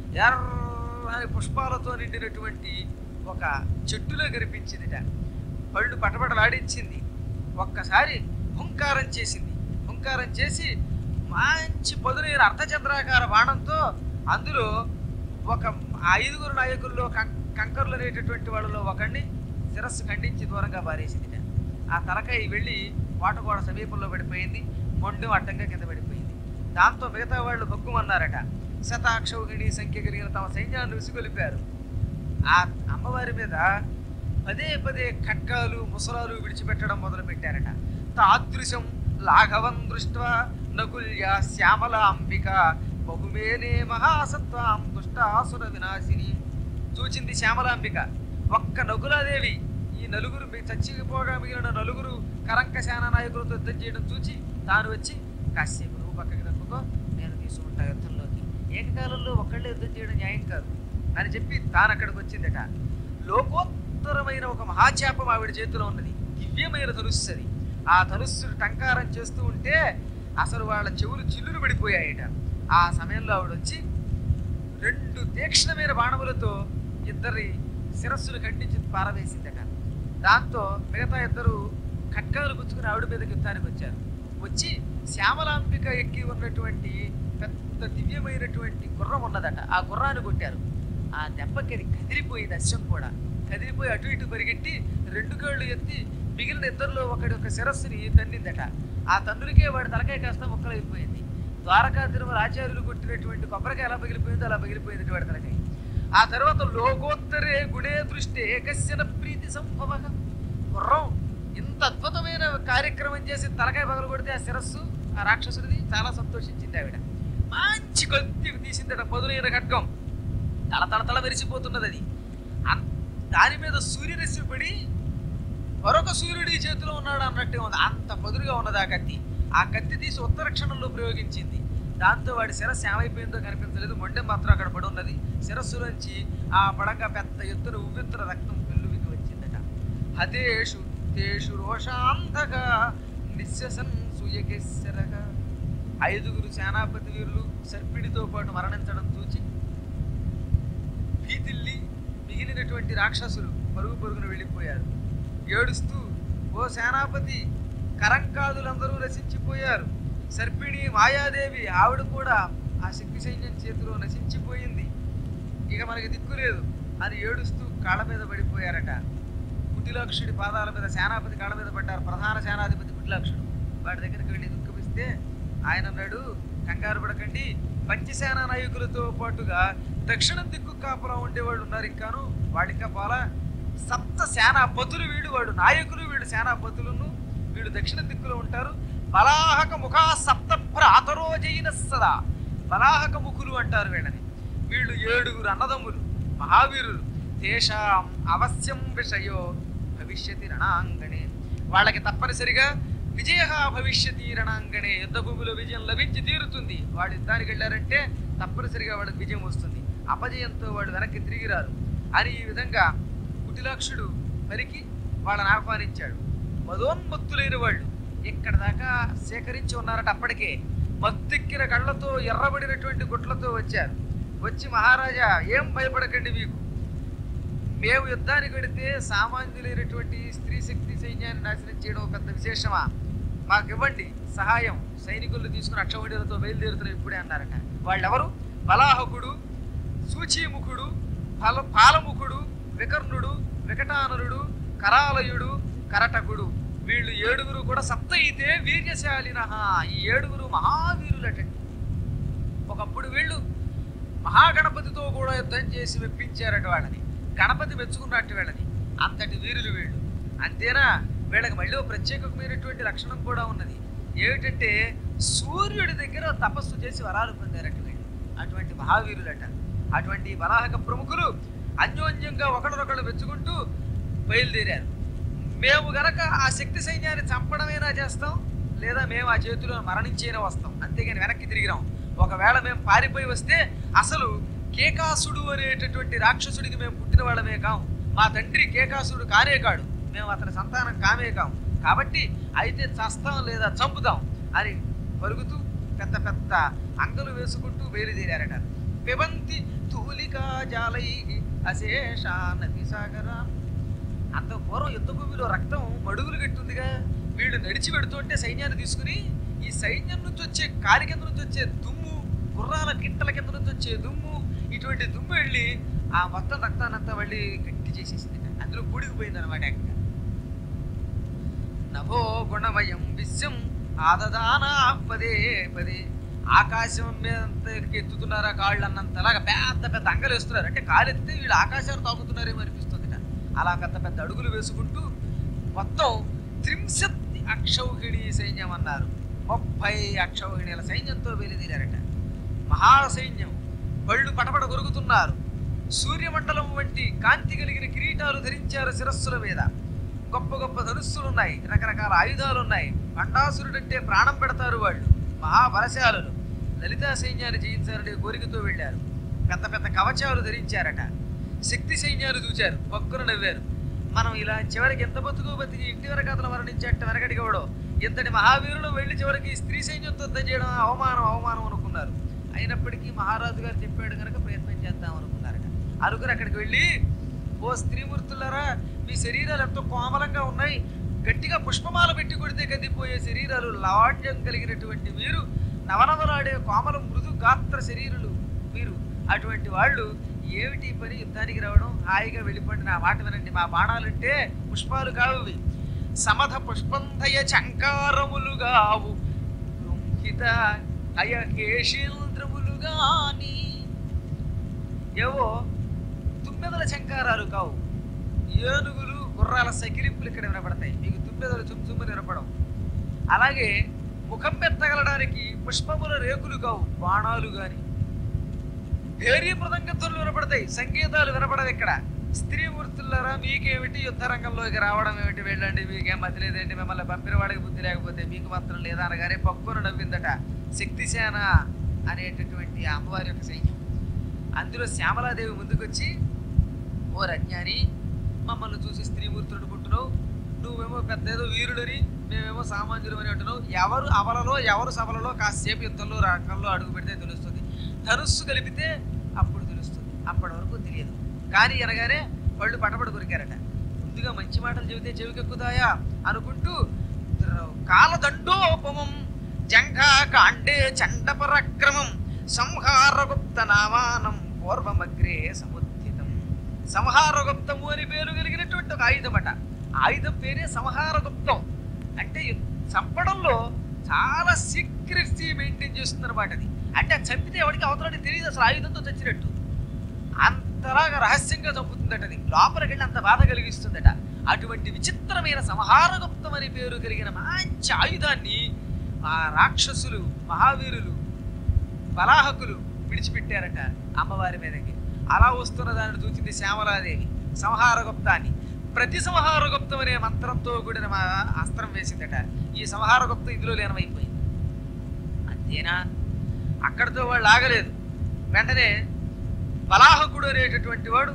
ఎర్రని పుష్పాలతో నిండినటువంటి ఒక చెట్టులో కనిపించిందిట. పళ్ళు పటపటలాడించింది. ఒక్కసారి హుంకారం చేసింది. హుంకారం చేసి మంచి పదునైన అర్ధచంద్రాకార బాణంతో అందులో ఒక 5 నాయకుల్లో కంకర్లు అనేటటువంటి వాళ్ళలో ఒకడిని శిరస్సు ఖండించి దూరంగా పారేసిందిట. ఆ తలకాయ వెళ్ళి వాటగోడ సమీపంలో పడిపోయింది, మొండెం అడ్డంగా కింద పడిపోయింది. దాంతో మిగతా వాళ్ళు బగ్గుమన్నారట. శతాక్షౌహిణి సంఖ్య కలిగిన తమ సైన్యాన్ని విసుగొలిపారు. ఆ అమ్మవారి మీద పదే పదే ఖడ్గాలు ముసలాలు విడిచిపెట్టడం మొదలు పెట్టారట. తాదృశం లాఘవం దృష్ట్వా నకుల్య శ్యామల అంబిక బహుమేనే మహాసత్వాం దుష్టాసుర వినాశిని. చూచింది శ్యామలాంబిక. ఒక్క నకులాదేవి ఈ నలుగురు చచ్చిపోగా మిగిలిన నలుగురు కరంక సేనా నాయకులతో యుద్ధం చేయడం చూచి తాను వచ్చి కాసేపు నువ్వు పక్కకి తప్పుకో, నేను తీసుకుంటా యుద్ధంలోకి, ఏకకాలంలో ఒక్కళ్ళే యుద్ధం చేయడం న్యాయం కాదు అని చెప్పి తాను అక్కడికి వచ్చిందట. లోకోత్తరమైన ఒక మహాచాపం ఆవిడ చేతిలో ఉన్నది, దివ్యమైన ధనుస్సు అది. ఆ ధనుస్సును టంకారం చేస్తూ ఉంటే అసలు వాళ్ళ చెవులు చిల్లులు పడిపోయాయట. ఆ సమయంలో ఆవిడ వచ్చి 2 తీక్ష్ణమైన బాణములతో ఇద్దరి శిరస్సును ఖండించి పారవేసిందట. దాంతో మిగతా ఇద్దరు ఖడ్గాలు గుచ్చుకుని ఆవిడ మీదకి యుద్ధానికి వచ్చారు. వచ్చి శ్యామలాంబిక ఎక్కి ఉన్నటువంటి పెద్ద దివ్యమైనటువంటి గుర్రం ఉన్నదట, ఆ గుర్రాన్ని కొట్టారు. ఆ దెబ్బకి అది కదిలిపోయింది. అశ్వం కూడా కదిలిపోయి అటు ఇటు పరిగెట్టి 2 కాళ్ళు ఎత్తి మిగిలిన ఇద్దరిలో ఒకటి ఒక శిరస్సుని తన్నిందట. ఆ తన్నులకే వాడి తలకాయ కాస్త ముక్కలైపోయింది. ద్వారకా తిరుమల ఆచార్యులు కొట్టినటువంటి కొబ్బరికాయ ఎలా పగిలిపోయిందో అలా పగిలిపోయింది వాడి తలకాయ. ఆ తర్వాత లోకోత్తరే గుణే దృష్టి ఏకస్యన ప్రీతి సంభవ. గుర్రం ఇంత అద్భుతమైన కార్యక్రమం చేసి తలకాయ పగలు కొడితే ఆ శిరస్సు ఆ రాక్షసుడిది చాలా సంతోషించింది ఆవిడ. మంచి కొద్ది తీసిందట పదునైన ఖడ్గం, తల మెరిసిపోతున్నది అది. దాని మీద సూర్యరశ్మి పడి మరొక సూర్యుడి చేతిలో ఉన్నాడు అన్నట్టే ఉంది, అంత పదురుగా ఉన్నది ఆ కత్తి. ఆ కత్తి తీసి ఉత్తర క్షణంలో ప్రయోగించింది. దాంతో వాడి శిరస్సు ఏమైపోయిందో కనిపించలేదు, మొండెం మాత్రం అక్కడ పడి ఉన్నది. శిరస్సులోంచి ఆ పడంగా పెద్ద ఎత్తున ఉవ్వెత్తున రక్తం పెళ్ళువికి వచ్చిందట. హతేషు తేషు రోషాంధగా నిశ్శసన్ సూయకేశ్వరగా. 5 సేనాపతి వీరులు సర్పిడితో పాటు మరణించడం చూచి భీతిల్లి మిగిలినటువంటి రాక్షసులు పరుగున వెళ్ళిపోయారు. ఏడుస్తూ, ఓ సేనాపతి, కరంకాదులందరూ నశించిపోయారు, సర్పిణి మాయాదేవి ఆవిడ కూడా ఆ శక్తి సైన్యం చేతిలో నశించిపోయింది, ఇక మనకి దిక్కు లేదు అని ఏడుస్తూ కాళ్ళ మీద పడిపోయారట. కుటిలాక్షుడి పాదాల మీద సేనాపతి కాళ్ళ మీద పడ్డారు. ప్రధాన సేనాధిపతి కుటిలాక్షుడు. వాడి దగ్గరికి వెళ్ళి దుఃఖమిస్తే ఆయన అన్నాడు, కంగారు పడకండి, పంచసేనా నాయకులతో పాటుగా దక్షిణం దిక్కు కాపులా ఉండేవాళ్ళు ఉన్నారు, ఇంకాను వాడు ఇంకా పోలా. 7 సేనాపతులు వీడు, వాడు నాయకులు, వీళ్ళు సేనాపతులను, వీళ్ళు దక్షిణ దిక్కులో ఉంటారు. బలాహక ముఖా 7 భ్రాతరోజైన సదా. బలాహక ముఖులు అంటారు వీళ్ళని. వీళ్ళు 7 అన్నదమ్ములు, మహావీరులు. తేషాం అవశ్యం విషయో భవిష్యతి రణాంగణే. వాళ్ళకి తప్పనిసరిగా విజయ భవిష్యతి రణాంగణే, యుద్ధ భూమిలో విజయం లభించి తీరుతుంది. వాడు యుద్ధానికి వెళ్ళారంటే తప్పనిసరిగా వాళ్ళకి విజయం వస్తుంది, అపజయంతో వాడు వెనక్కి తిరిగి రారు అని ఈ విధంగా కుటిలాక్షుడు పలికి వాళ్ళని ఆహ్వానించాడు. మదోన్మత్తులైన వాళ్ళు ఇక్కడ దాకా సేకరించి ఉన్నారట. అప్పటికే మత్తెక్కిన కళ్ళతో ఎర్రబడినటువంటి గుట్లతో వచ్చారు. వచ్చి, మహారాజా, ఏం భయపడకండి, మేము యుద్ధానికి వెడితే సామాన్యులైనటువంటి స్త్రీ శక్తి సైన్యాన్ని నాశనం చేయడం పెద్ద విశేషమా? మాకు ఇవ్వండి సహాయం. సైనికులను తీసుకుని అక్షౌహిణులతో బయలుదేరుతున్నారు ఇప్పుడే అన్నారట. వాళ్ళెవరు? బలాహకుడు, సూచీముఖుడు, పాలముఖుడు, వికర్ణుడు, వికటాననుడు, కరాలయుడు, కరటకుడు, వీళ్ళు 7 కూడా సప్తయితే వీర్యశాలిన. ఈ 7 మహావీరులటండి. ఒకప్పుడు వీళ్ళు మహాగణపతితో కూడా యుద్ధం చేసి మెప్పించారట వాళ్ళని. గణపతి మెచ్చుకున్నట్టు వీళ్ళని. అంతటి వీరులు వీళ్ళు. అంతేనా, వీళ్ళకి మళ్ళీ ప్రత్యేకమైనటువంటి లక్షణం కూడా ఉన్నది. ఏమిటంటే సూర్యుడి దగ్గర తపస్సు చేసి వరాలు పొందారట వీళ్ళు. అటువంటి మహావీరులట. అటువంటి బలాహక ప్రముఖులు అన్యోన్యంగా ఒకళ్ళనొకళ్ళు మెచ్చుకుంటూ బయలుదేరారు. మేము గనక ఆ శక్తి సైన్యాన్ని చంపడమైనా చేస్తాం, లేదా మేము ఆ చేతిలో మరణించైనా వస్తాం, అంతేగాని వెనక్కి తిరిగిరాం. ఒకవేళ మేము పారిపోయి వస్తే అసలు కేకాసుడు అనేటటువంటి రాక్షసుడికి మేము పుట్టిన వాళ్ళమే కాము. మా తండ్రి కేకాసుడు కానే కాడు, మేము అతని సంతానం కామే కాము. కాబట్టి అయితే చస్తాం లేదా చంపుతాం అని పరుగుతూ పెద్ద పెద్ద అంగలు వేసుకుంటూ బయలుదేరారట. పిబంతి తూలికా జాలై అశేషా నది సాగరా. అంత పూర్వం యుద్ధ భూమిలో రక్తం మడుగులు గట్టుందిగా. వీళ్ళు నడిచి పెడుతుంటే సైన్యాన్ని తీసుకుని ఈ సైన్యం నుంచి వచ్చే కాలి కింద నుంచి వచ్చే దుమ్ము, గుర్రాల గిట్టల కింద నుంచి వచ్చే దుమ్ము, ఇటువంటి దుమ్ము వెళ్ళి ఆ మొత్తం రక్తాన్నంతా మళ్ళీ గట్టి చేసేసింది. అందులో పూడికిపోయింది అనమాట. నభో గుణమయం విశ్వం ఆదదానా పదే పదే. ఆకాశం మీద ఎత్తుతున్నారా కాళ్ళు అన్నంతలాగా పెద్ద పెద్ద అంగలు వేస్తున్నారు. అంటే కాలు ఎత్తితే వీళ్ళు ఆకాశాన్ని తాకుతున్నారేమో అనిపిస్తుంది. అలా పెద్ద పెద్ద అడుగులు వేసుకుంటూ మొత్తం 30 అక్షౌహిణి సైన్యం అన్నారు. 30 అక్షౌహిణీల సైన్యంతో బయలుదేరారట. మహాసైన్యం. బళ్ళు పటపట కొరుకుతున్నారు. సూర్యమండలం వంటి కాంతి కలిగిన కిరీటాలు ధరించారు శిరస్సుల మీద. గొప్ప గొప్ప ధనుస్సులున్నాయి, రకరకాల ఆయుధాలున్నాయి. పండాసురుడంటే ప్రాణం పెడతారు వాళ్ళు. మహాబలశాలులు. లలితా సైన్యాన్ని జయించారనే కోరికతో వెళ్ళారు. పెద్ద పెద్ద కవచాలు ధరించారట. శక్తి సైన్యాలు చూచారు, పక్కున నవ్వారు. మనం ఇలా చివరికి ఎంత బతికి ఇంటి వరకు అతను మరణించేట వెనకడిగవడో, ఇంతటి మహావీరులు వెళ్ళి చివరికి స్త్రీ సైన్యంతో యుద్ధం చేయడం అవమానం అనుకున్నారు. అయినప్పటికీ మహారాజు గారు చెప్పాడు కనుక ప్రయత్నం చేద్దాం అనుకున్నారట. అనుకుని అక్కడికి వెళ్ళి, ఓ స్త్రీమూర్తులారా, మీ శరీరాలు ఎంతో కోమలంగా ఉన్నాయి, గట్టిగా పుష్పమాల పెట్టి కొడితే కదిపోయే శరీరాలు, లావణ్యం కలిగినటువంటి మీరు, నవనవలాడే కోమల మృదు గాత్ర శరీరులు మీరు. అటువంటి వాళ్ళు ఏమిటి పని యుద్ధానికి రావడం? హాయిగా వెళ్ళిపోండి, నా మాట వినండి. మా బాణాలుంటే పుష్పాలు కావు, సమధ పుష్పంధయ చంకారములుగావు, హిత అయకేషేంద్రములుగాని. ఏవో తుమ్మెదల చంకారాలు కావు. ఏనుగులు గుర్రాల సకిలింపులు ఇక్కడ వినపడతాయి, మీకు తుమ్మెదలు చుమ్చుమ్మని వినపడవు. అలాగే ముఖం పెత్తగలడానికి పుష్పముల రేకులు కావు, బాణాలు గాని. భేరీ మృదంగత్తులు వినపడతాయి, సంగీతాలు వినపడదు ఇక్కడ. స్త్రీమూర్తులారా, మీకేమిటి యుద్ధ రంగంలోకి రావడం ఏమిటి? వెళ్ళండి, మీకేం మతి లేదేంటి? మిమ్మల్ని పంపిన వాడికి బుద్ధి లేకపోతే మీకు మాత్రం లేదా అనగానే పక్కున నవ్విందట శక్తిసేన అనేటటువంటి అమ్మవారి యొక్క సైన్యం. అందులో శ్యామలాదేవి ముందుకొచ్చి, ఓ రజ్ఞాని, మమ్మల్ని చూసి స్త్రీమూర్తులను పుట్టున్నావు, నువ్వేమో పెద్ద ఏదో వీరుడని, మేమేమో సామాన్యులు అని అంటున్నావు. ఎవరు అవలలో ఎవరు సభలలో కాసేపు యుద్ధంలో రంగంలో అడుగు పెడితే తెలుస్తుంది. ధనుస్సు కలిపితే అప్పుడు తెలుస్తుంది, అప్పటి వరకు తెలియదు. కానీ అనగానే వాళ్ళు పటపట కొరికారట. ముందుగా మంచి మాటలు చెబితే చెవికెక్కుతాయా అనుకుంటూ, కాలదండోపమం జంఘా కాండే చండపరాక్రమం సంహారగుప్త నామానం పూర్వమగ్రే సముద్ధితం. సంహారగుప్తము అని పేరు కలిగినటువంటి ఒక ఆయుధం అట. ఆయుధం పేరే సంహారగుప్తం. అంటే చంపడంలో చాలా సీక్రెట్సీ మెయింటైన్ చేస్తుంది అనమాట. అది అంటే చంపితే ఎవరికి అవతలని తెలియదు అసలు ఆయుధంతో చచ్చినట్టు. అంతలాగా రహస్యంగా చంపుతుందట. అది లోపలికి వెళ్ళి అంత బాధ కలిగిస్తుందట. అటువంటి విచిత్రమైన సంహారగుప్తం అని పేరు కలిగిన మంచి ఆయుధాన్ని ఆ రాక్షసులు, మహావీరులు, బలాహకులు విడిచిపెట్టారట అమ్మవారి మీదకి. అలా వస్తున్న దాన్ని చూసింది శ్యామలాదేవి. సంహారగుప్తాన్ని ప్రతి సంహారగుప్తం అనే మంత్రంతో కూడిన అస్త్రం వేసిందట. ఈ సంహారగుప్తం ఇందులో లీనమైపోయింది. అంతేనా, అక్కడితో వాళ్ళు ఆగలేదు. వెంటనే బలాహకుడు అనేటటువంటి వాడు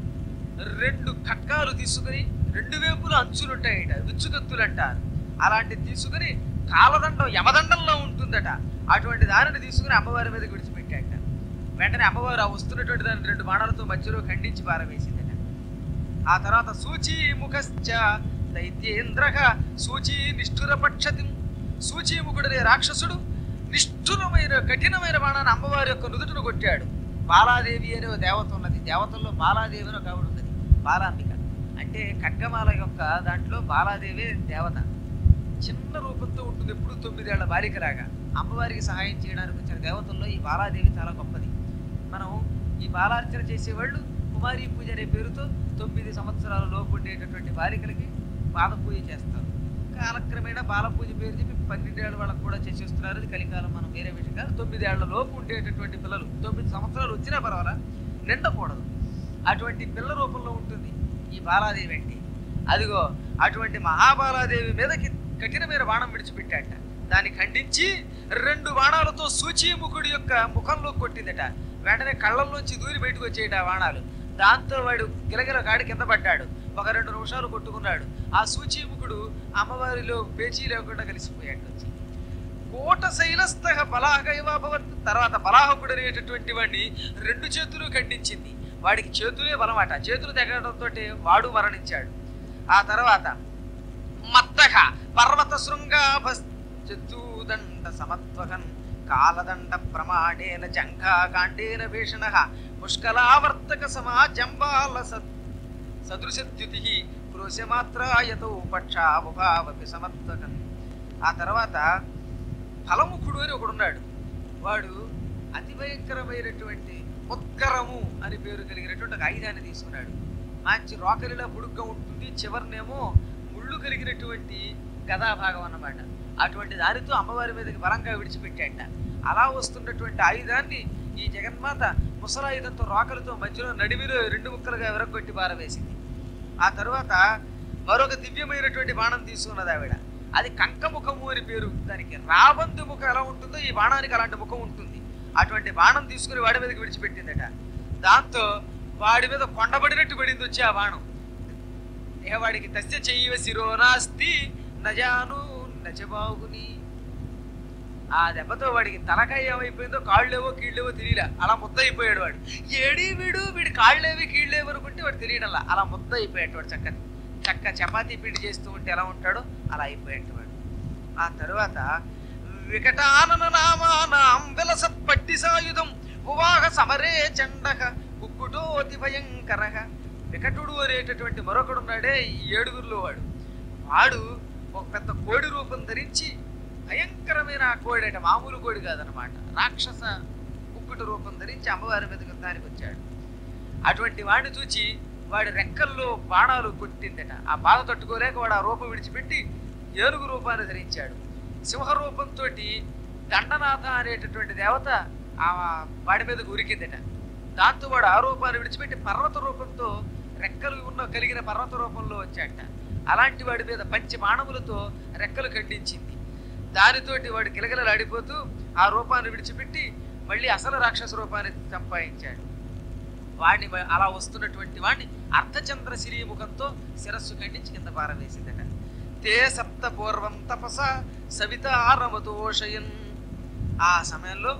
2 ఖడ్గాలు తీసుకుని, 2 వైపులు అంచులుంటాయట, విచ్చుకత్తులు అంటారు. అలాంటివి తీసుకుని కాలదండం యమదండంలో ఉంటుందట. అటువంటి దానిని తీసుకుని అమ్మవారి మీద విడిచిపెట్టాట. వెంటనే అమ్మవారు ఆ వస్తున్నటువంటి దాన్ని 2 బాణాలతో మధ్యలో ఖండించి పారవేసిందట. ఆ తర్వాత సూచీముఖశ్చ దైత్యేంద్ర సూచీ నిష్ఠుర పక్షతి. సూచీముఖుడనే రాక్షసుడు నిష్ఠురమైన కఠినమైన బాణాన్ని అమ్మవారి యొక్క నుదుటిని కొట్టాడు. బాలాదేవి అనే ఒక దేవత ఉన్నది. దేవతల్లో బాలాదేవి అని ఒక ఆవిడ ఉన్నది, బాలాంబిక. అంటే ఖడ్గమాల యొక్క దాంట్లో బాలాదేవి దేవత. చిన్న రూపంతో ఉంటుంది, ఎప్పుడు 9 ఏళ్ల బాలికలాగా. అమ్మవారికి సహాయం చేయడానికి వచ్చిన దేవతల్లో ఈ బాలాదేవి చాలా గొప్పది. మనం ఈ బాలార్చన చేసేవాళ్ళు కుమారీ పూజ అనే పేరుతో 9 సంవత్సరాల లోపు ఉండేటటువంటి బాలికలకి పాద పూజ చేస్తారు. కాలక్రమేణా బాల పూజ పేరు చెప్పి 12 ఏళ్ళ వాళ్ళకు కూడా చేసేస్తున్నారు. అది కలికాలం, మనం వేరే విషయం కాదు. 9 ఏళ్ల లోపు ఉండేటటువంటి పిల్లలు, 9 సంవత్సరాలు వచ్చినా పర్వాలా, నిండకూడదు. అటువంటి పిల్ల రూపంలో ఉంటుంది ఈ బాలాదేవి అంటే. అదిగో అటువంటి మహాబాలాదేవి మీదకి కఠినమైన బాణం విడిచిపెట్టాట. దాన్ని ఖండించి 2 బాణాలతో సూచీముఖుడి యొక్క ముఖంలో కొట్టిందట. వెంటనే కళ్ళల్లోంచి దూరి బయటకు వచ్చేట ఆ బాణాలు. దాంతో వాడు గిలగిల కాడి కింద పడ్డాడు. ఒక 2 నిమిషాలు కొట్టుకున్నాడు. ఆ సూచీముఖుడు అమ్మవారిలో పేచీ లేకుండా కలిసిపోయాడు. వచ్చి కోట శైలస్థ బలాహకైవాభవత్. తర్వాత బలాహకుడు అనేటటువంటి వాడిని 2 చేతులు ఖండించింది. వాడికి చేతులే బలమాట. చేతులు తెగడంతో వాడు మరణించాడు. ఆ తర్వాత మత్తహ పర్వత శృంగాభూదండ సమత్వహన్ కాలదండ ప్రమాణేన జంఘా కాండేన భీషణ పుష్కలావర్తక సమాజంబాల సదృశద్యుతి క్రోశమాత్రాయతో పక్షాభావపి సమత్వకన్. ఆ తర్వాత ఫలముఖుడు అని ఒకడున్నాడు. వాడు అతి భయంకరమైనటువంటి ఉత్కరము అని పేరు కలిగినటువంటి ఒక ఆయుధాన్ని తీసుకున్నాడు. మంచి రోకలిలా పొడుగ్గా ఉంటుంది, చివరినేమో ముళ్ళు కలిగినటువంటి గదాభాగం అన్నమాట. అటువంటి దానితో అమ్మవారి మీదకి బలంగా విడిచిపెట్టాట. అలా వస్తున్నటువంటి ఆయుధాన్ని ఈ జగన్మాత ముసలాయుధంతో రోకలతో మధ్యలో నడిమిలో 2 ముక్కలుగా విరగొట్టి పారవేసింది. ఆ తరువాత మరొక దివ్యమైనటువంటి బాణం తీసుకున్నది ఆవిడ. అది కంకముఖము అని పేరు దానికి. రాబందు ముఖం ఎలా ఉంటుందో ఈ బాణానికి అలాంటి ముఖం ఉంటుంది. అటువంటి బాణం తీసుకుని వాడి మీదకి విడిచిపెట్టిందట. దాంతో వాడి మీద కొండబడినట్టు పడింది వచ్చి ఆ బాణం. ఇక వాడికి తస్య చెయ్య శిరోనాస్తి నజాను నచబాగుని. ఆ దెబ్బతో వాడికి తలకాయ ఏమైపోయిందో, కాళ్ళేవో కీళ్ళేవో తెలియలే. అలా ముద్ద అయిపోయాడు వాడు. ఏడి వీడి కాళ్ళేవి కీళ్ళేవి అనుకుంటే వాడు తెలియడంలా. అలా ముద్ద అయిపోయాడు వాడు. చక్క చపాతీ పిండి చేస్తూ ఉంటే ఎలా ఉంటాడో అలా అయిపోయాడు వాడు. ఆ తరువాత వికటానన నామానాం విలసత్ పట్టి సాయుధం ఉవాహ సమరే చండహ కుక్కుటోతి భయంకర. వికటుడు అనేటటువంటి మరొకడున్నాడే ఈ 7గురిలో వాడు ఒక పెద్ద కోడి రూపం ధరించి భయంకరమైన ఆ కోడి అంటే మామూలు కోడి కాదనమాట, రాక్షస కుక్కుట రూపం ధరించి అమ్మవారి మీదకి యుద్ధానికి వచ్చాడు. అటువంటి వాడిని చూచి వాడి రెక్కల్లో బాణాలు కొట్టిందట. ఆ బాధ తట్టుకోలేక వాడు ఆ రూపం విడిచిపెట్టి ఏనుగు రూపాన్ని ధరించాడు. సింహరూపంతో దండనాథ అనేటటువంటి దేవత ఆ వాడి మీదకు ఉరికిందట. దాంతో వాడు ఆ రూపాన్ని విడిచిపెట్టి పర్వత రూపంతో రెక్కలు కలిగిన పర్వత రూపంలో వచ్చాట. అలాంటి వాడి మీద పంచి బాణములతో రెక్కలు ఖండించింది. దానితోటి వాడు గిలగిలలాడిపోతూ ఆ రూపాన్ని విడిచిపెట్టి మళ్ళీ అసలు రాక్షస రూపాన్ని సంపాదించాడు. వాడిని అలా వస్తున్నటువంటి వాడిని అర్ధచంద్ర శ్రీముఖంతో శిరస్సు ఖండించి కింద పారవేసిందట. తే సప్త పూర్వం తపస సవితారమతోషయన్. ఆ సమయంలో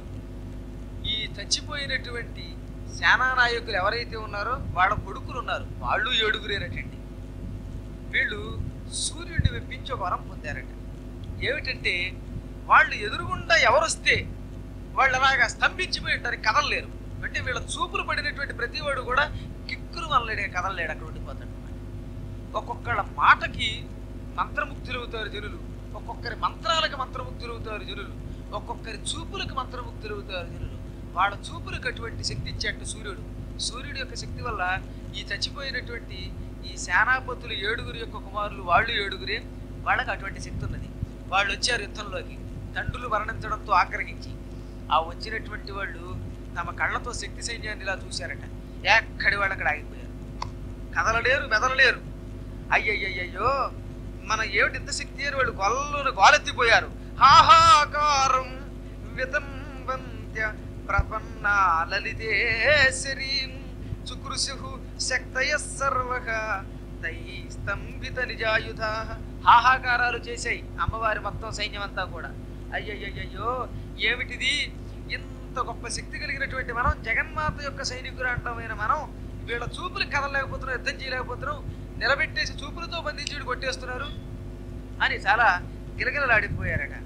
ఈ చచ్చిపోయినటువంటి సేనానాయకులు ఎవరైతే ఉన్నారో వాళ్ళ కొడుకులు ఉన్నారు, వాళ్ళు 7గురేనటండి. వీళ్ళు సూర్యుడిని వెప్పించి ఒక వరం పొందారట. ఏమిటంటే వాళ్ళు ఎదురుగుండా ఎవరొస్తే వాళ్ళు అలాగా స్తంభించిపోయి ఉంటారు, కదలలేరు. అంటే వీళ్ళ చూపులు పడినటువంటి ప్రతివాడు కూడా కిక్కులు వనలేడే, కదలలేడు, అక్కడ ఉండిపోతాడు. ఒక్కొక్కళ్ళ మాటకి మంత్రముగ్ధులవుతారు జనులు, ఒక్కొక్కరి మంత్రాలకు మంత్రముగ్ధులవుతారు జనులు, ఒక్కొక్కరి చూపులకు మంత్రముగ్ధులవుతారు జనులు. వాళ్ళ చూపులకు అటువంటి శక్తి ఇచ్చేట్టు సూర్యుడు. సూర్యుడి యొక్క శక్తి వల్ల ఈ చచ్చిపోయినటువంటి ఈ సేనాపతులు 7గురి యొక్క కుమారులు వాళ్ళు 7గురే, వాళ్ళకి అటువంటి శక్తి ఉన్నది. వాళ్ళు వచ్చారు యుద్ధంలోకి తండ్రులు మరణించడంతో ఆగ్రహించి. ఆ వచ్చినటువంటి వాళ్ళు తమ కళ్ళతో శక్తి సైన్యాన్ని ఇలా చూశారట. ఎక్కడి వాళ్ళు అక్కడ ఆగిపోయారు, కదలలేరు, మెదలలేరు. అయ్యయ్యయ్యో మన ఏమిటి ఇంత శక్తి అని వాళ్ళు గోలెత్తిపోయారు. హాహాకారం వితంవంత్య ప్రపన్నా లలితేశ్వరీం చుకృశు శక్తయ సర్వః తై స్తంభిత నిజాయుధ. హాహాకారాలు చేశాయి అమ్మవారి మొత్తం సైన్యం అంతా కూడా. అయ్యయ్యయ్యో ఏమిటిది, ఇంత గొప్ప శక్తి కలిగినటువంటి మనం, జగన్మాత యొక్క సైనికురాంటమైన మనం వీళ్ళ చూపులు కదలలేకపోతున్నాం, యుద్ధం చేయలేకపోతున్నాం, నిలబెట్టేసి చూపులతో బంధించి కొట్టేస్తున్నారు అని చాలా గిలగిలలాడిపోయారట.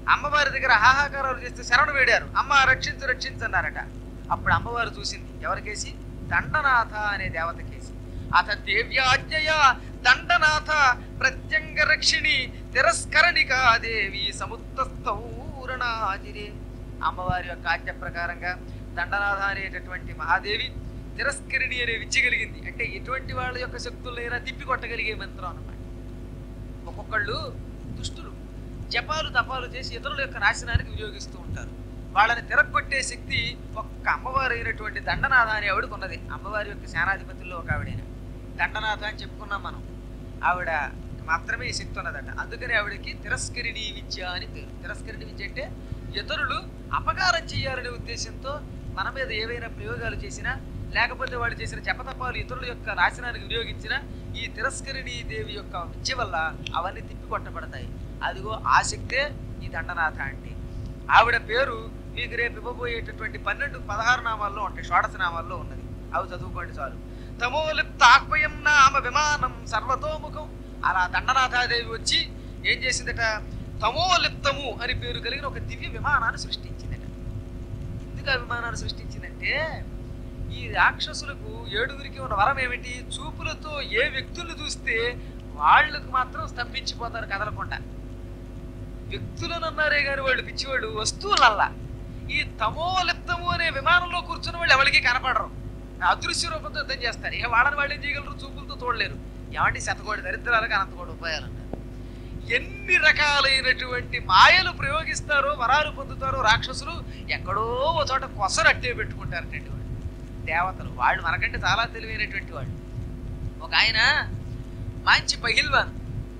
అమ్మవారి దగ్గర హాహాకారాలు చేస్తే శరణు వేడారు. అమ్మ రక్షించు రక్షించు అన్నారట. అప్పుడు అమ్మవారు చూసింది ఎవరికేసి? దండనాథ అనే దేవతకేసి. అత దేవ్యాజ్ఞయ దండనాథ ప్రత్యంగ రక్షిణి తిరస్కరణికా దేవి సముత్తౌరణాజిరే. అమ్మవారి యొక్క ఆజ్ఞ ప్రకారంగా దండనాథ అనేటటువంటి మహాదేవి తిరస్కరిణి అనే విద్య కలిగింది. అంటే ఎటువంటి వాళ్ళ యొక్క శక్తులైనా తిప్పి కొట్టగలిగే మంత్రం అన్నమాట. ఒక్కొక్కళ్ళు దుష్టులు జపాలు తపాలు చేసి ఇతరుల యొక్క నాశనానికి వినియోగిస్తూ ఉంటారు. వాళ్ళని తిరగొట్టే శక్తి ఒక్క అమ్మవారు అయినటువంటి దండనాథ అనే ఆవిడకు ఉన్నది. అమ్మవారి యొక్క సేనాధిపతుల్లో ఒక ఆవిడైన దండనాథ అని చెప్పుకున్నాం మనం. ఆవిడ మాత్రమే ఈ శక్తి ఉన్నదట. అందుకని ఆవిడకి తిరస్కరిణి విద్య అని పేరు. తిరస్కరిణి విద్య అంటే ఇతరులు అపకారం చేయాలనే ఉద్దేశంతో మన మీద ఏవైనా ప్రయోగాలు చేసినా, లేకపోతే వాళ్ళు చేసిన జపతపాలు ఇతరుల యొక్క నాశనానికి వినియోగించిన ఈ తిరస్కరిణి దేవి యొక్క విద్య వల్ల అవన్నీ తిప్పికొట్టబడతాయి. అదిగో ఆ శక్తే ఈ దండనాథ అంటే. ఆవిడ పేరు మీకు రేపు ఇవ్వబోయేటటువంటి 16 నామాల్లో ఉంటాయి, షోడశ నామాల్లో ఉన్నది. అవి చదువుకోండి చాలు. తమోలిప్తాహ్వయం నామ విమానం సర్వతోముఖం. అలా దండనాథాదేవి వచ్చి ఏం చేసిందట? తమోలిప్తము అని పేరు కలిగిన ఒక దివ్య విమానాన్ని సృష్టించిందట. ఎందుకు ఆ విమానాన్ని సృష్టించిందంటే ఈ రాక్షసులకు 7గురికి ఉన్న వరం ఏమిటి? చూపులతో ఏ వ్యక్తులు చూస్తే వాళ్ళకు మాత్రం స్తంభించిపోతారు కదలకుండా. వ్యక్తులను అన్నారే కానీ వాళ్ళు పిచ్చివాళ్ళు వస్తువులల్లా. ఈ తమోలిప్తము అనే విమానంలో కూర్చున్న వాళ్ళు ఎవరికి కనపడరు, అదృశ్య రూపంతో యుద్ధం చేస్తారు. ఇక వాళ్ళని వాళ్ళు ఏం చేయగలరు? చూపులతో తోడలేరు. ఏమంటే శతకోటి దరిద్రాలకు అనంతకోటి ఉపాయాలన్నారు. ఎన్ని రకాలైనటువంటి మాయలు ప్రయోగిస్తారో, వరాలు పొందుతారో రాక్షసులు ఎక్కడో ఓ చోట కొసరు అట్టే పెట్టుకుంటారటండి వాళ్ళు దేవతలు. వాళ్ళు మనకంటే చాలా తెలివైనటువంటి వాళ్ళు. ఒక ఆయన మంచి పహిల్వాన్,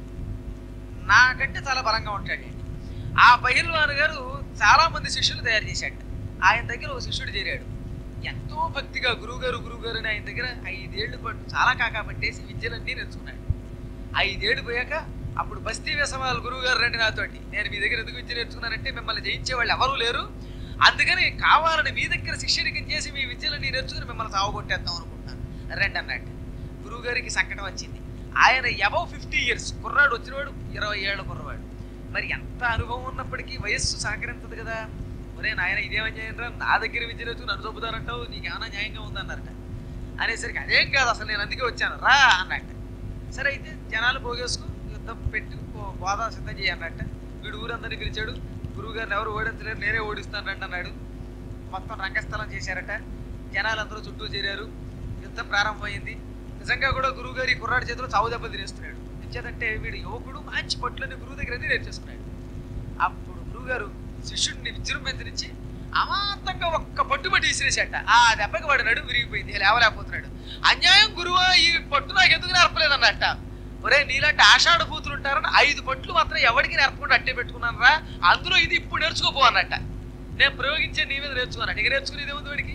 నాకంటే చాలా బలంగా ఉంటాడు. ఆ పహిల్వాన్ గారు చాలా మంది శిష్యులు తయారు చేశాడు. ఆయన దగ్గర ఒక శిష్యుడు చేరాడు. ఎంతో భక్తిగా గురువుగారు గురువుగారు అని ఆయన దగ్గర 5 ఏళ్ల పాటు చాలా కాకా పట్టేసి విద్యలన్నీ నేర్చుకున్నాడు. 5 ఏళ్ళు పోయాక అప్పుడు బస్తీ వేసవాళ్ళు గురువుగారు రండి నాతోటి, నేను మీ దగ్గర ఎందుకు విద్య నేర్చుకున్నానంటే మిమ్మల్ని జయించే వాళ్ళు ఎవరూ లేరు, అందుకని కావాలని మీ దగ్గర శిష్యరికం చేసి మీ విద్యలన్నీ నేర్చుకుని మిమ్మల్ని సాగుకొట్టేద్దాం అనుకుంటున్నాను, రండి అన్నట్టు. గురువుగారికి సంకటం వచ్చింది. ఆయన అబౌవ్ 50 years కుర్రాడు, వచ్చినవాడు 20 ఏళ్ల కుర్రవాడు. మరి ఎంత అనుభవం ఉన్నప్పటికీ వయస్సు సహకరించదు కదా. ఒరే నాయన ఇదేమన్యాయం రా, నా దగ్గర విద్య నేర్చుకుని నన్ను చంపుతానంటావు, నీకేమైనా న్యాయంగా ఉందన్నారట. అనేసరికి అదేం కాదు అసలు నేను అందుకే వచ్చాను రా అన్నట్ట. సరే అయితే జనాలు పోగేసుకు యుద్ధం పెట్టి బోధ సిద్ధం చేయన్నట్ట. వీడు ఊరందరినీ పిలిచాడు. గురువుగారిని ఎవరు ఓడించలేరు, నేనే ఓడిస్తాను రండి అన్నాడు. మొత్తం రంగస్థలం చేశారట. జనాలందరూ చుట్టూ చేరారు. యుద్ధం ప్రారంభమైంది. నిజంగా కూడా గురువుగారి కుర్రాడి చేతిలో చావు దెబ్బలు తినేస్తున్నాడు. ఇచ్చేదంటే వీడు యువకుడు మంచి పట్లని గురువు దగ్గర అన్ని నేర్చేసుకున్నాడు. అప్పుడు గురువుగారు శిష్యుడిని విజృంభించి అమాంతంగా ఒక్క పట్టుబట్టి విసిరేసేట. ఆ దెబ్బకి వాడు నడుము విరిగిపోయింది, లేవలేకపోతున్నాడు. అన్యాయం గురువా, ఈ పట్టు నాకు ఎందుకు నేర్పలేదన్నట్ట. ఒరే నీలాంటి ఆషాఢ పూతులు ఉంటారని 5 పట్లు మాత్రం ఎవరికి నేర్పకుండా అట్టే పెట్టుకున్నాను రా, అందులో ఇది ఇప్పుడు నేర్చుకోపో అన్నట్ట. నేను ప్రయోగించే నీ మీద నేర్చుకున్నాను, ఇక నేర్చుకునేది ఏముంది వాడికి.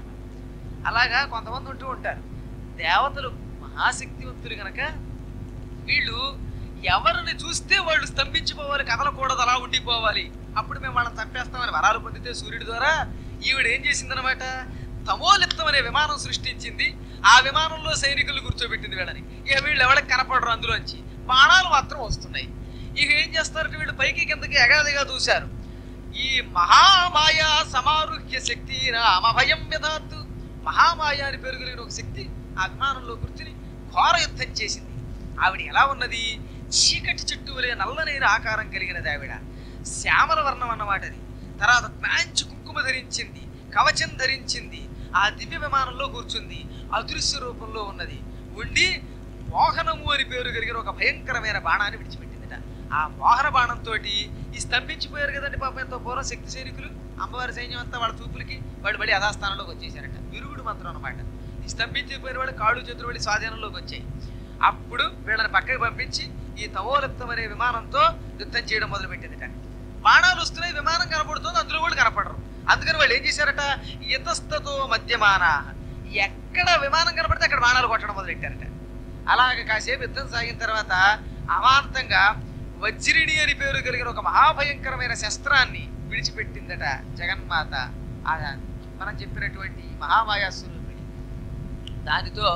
అలాగా కొంతమంది ఉంటూ ఉంటారు. దేవతలు మహాశక్తివంతులు గనక వీళ్ళు ఎవరిని చూస్తే వాళ్ళు స్తంభించిపోవాలి, కదలకూడదు, అలా ఉండిపోవాలి. అప్పుడు మేము వాళ్ళని చంపేస్తామని వరాలు పొందితే సూర్యుడి ద్వారా ఈవిడ ఏం చేసిందనమాట? తమోలిప్తం అనే విమానం సృష్టించింది. ఆ విమానంలో సైనికులు కూర్చోబెట్టింది వీళ్ళని. ఇక వీళ్ళు ఎవరికి కనపడరు, అందులోంచి బాణాలు మాత్రం వస్తున్నాయి. ఇక ఏం చేస్తారంటే వీళ్ళు పైకి కిందకి ఎగాదిగా చూశారు. ఈ మహామాయ సమారుహ్య శక్తి రామభయం యథాత్తు. మహామాయ అని పేరు కలిగిన ఒక శక్తి ఆ విమానంలో కూర్చుని ఘోర యుద్ధం చేసింది. ఆవిడ ఎలా ఉన్నది? చీకటి చుట్టూ వలె నల్లనైన ఆకారం కలిగినది ఆవిడ. శ్యామల వర్ణం అన్నమాట అది. తర్వాత మంచి కుంకుమ ధరించింది, కవచం ధరించింది. ఆ దివ్య విమానంలో కూర్చుంది. అదృశ్య రూపంలో ఉన్నది. ఉండి మోహనము అని పేరు కలిగిన ఒక భయంకరమైన బాణాన్ని విడిచిపెట్టిందిట. ఆ మోహన బాణంతో ఈ స్తంభించిపోయారు కదండి పాపం ఎంతో పూర్వం శక్తి సైనికులు, అమ్మవారి సైన్యం అంతా వాళ్ళ చూపులకి వాళ్ళు మళ్ళీ యథాస్థానంలోకి వచ్చేసారట. విరుగుడు మంత్రం అనమాట. ఈ స్తంభించిపోయిన వాళ్ళు కాళ్ళు చేతులు వెళ్ళి స్వాధీనంలోకి వచ్చాయి. అప్పుడు వీళ్ళని పక్కకి పంపించి ఈ తమోలిప్తం అనే విమానంతో యుద్ధం చేయడం మొదలుపెట్టిందిట. బాణాలు వస్తున్నాయి, విమానం కనపడుతుంది, అందులో వాళ్ళు కనపడరు. అందుకని వాళ్ళు ఏం చేశారట? ఇతస్తతో మధ్యమాన, ఎక్కడ విమానం కనపడితే అక్కడ బాణాలు కొట్టడం మొదలెట్టారట. అలాగే కాసేపు యుద్ధం సాగిన తర్వాత అమాంతంగా వజ్రిణి అని పేరు కలిగిన ఒక మహాభయంకరమైన శస్త్రాన్ని విడిచిపెట్టిందట జగన్మాత. మనం చెప్పినటువంటి మహామాయాస్వరూపిణి. దానితో